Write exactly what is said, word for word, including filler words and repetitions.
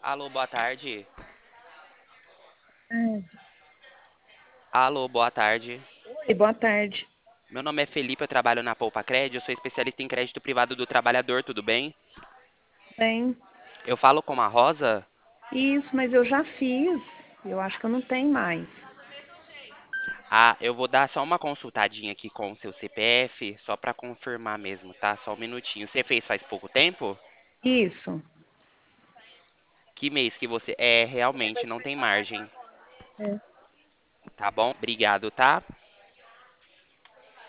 Alô, boa tarde. Hum. Alô, boa tarde. Oi, boa tarde. Meu nome é Felipe, eu trabalho na Poupa Crédito, eu sou especialista em crédito privado do trabalhador, tudo bem? Bem, Eu falo com a Rosa? isso, mas eu já fiz. Eu acho que eu não tenho mais. Ah, eu vou dar só uma consultadinha aqui com o seu C P F, só para confirmar mesmo, tá? Só um minutinho. Você fez faz pouco tempo? Isso. Que mês que você... É, realmente, não tem margem. É. Tá bom? Obrigado, tá?